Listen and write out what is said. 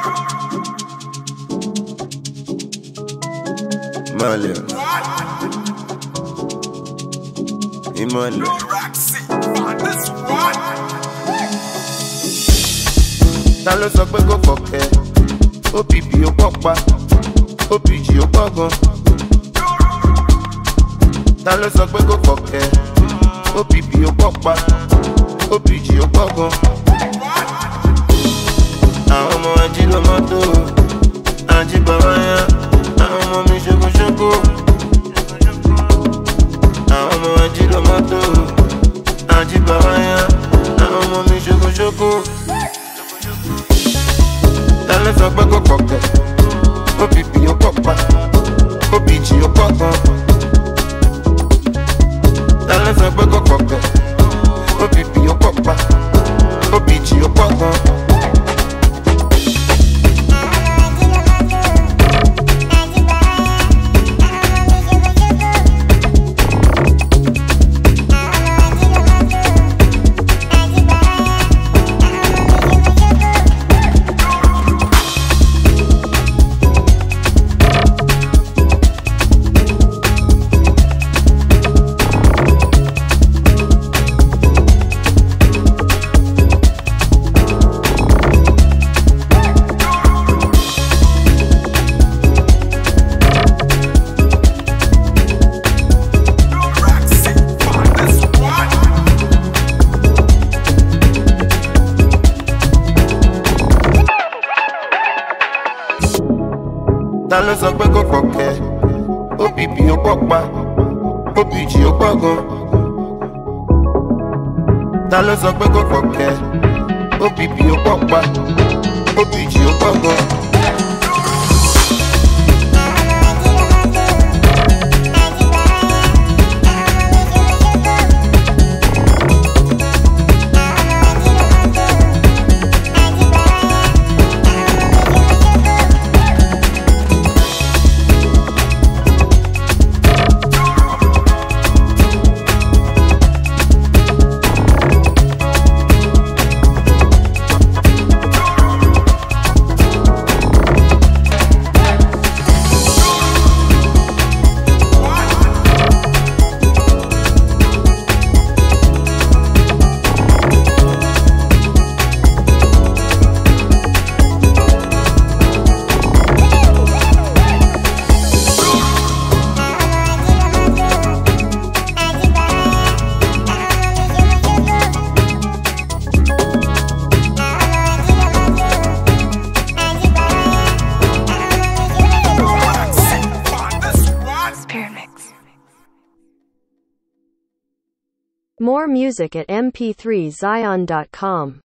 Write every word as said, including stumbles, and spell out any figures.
Ìmọ̀lẹ̀ Ìmọ̀lẹ̀. Ta ló sọ pé kò fọ̀kẹ́? O P P ó pọ̀ pa, O P G ó pọ̀ gan. Ta ló sọ pé kò fọ̀kẹ́? O P P ó pọ̀ pa, O P G ó pọ̀ gan. Àwọn ọmọ ají ló mọ́tò, ají bàbá yá. Àwọn ọmọ mi ṣokoṣoko. Àwọn ọmọ ají ló mọ́tò, ají bàbá yá. Àwọn ọmọ mi ṣokoṣoko. Ta ló sọ pé kò fọ̀kẹ́? O P P ó pọ̀ pa, O P G ó pọ̀ gan. Ta ló sọ pé kò fọ̀kẹ́? O P P ó pọ̀ pa, O P G ó pọ̀ gan. Ta ló sọ pé kò fọ̀kẹ́? O P P ó pọ̀ pa, O P G ó pọ̀ gan. Ta ló sọ pé kò fọ̀kẹ́? O P P ó pọ̀ pa, O P G ó pọ̀ gan. More music at m p three zion dot com.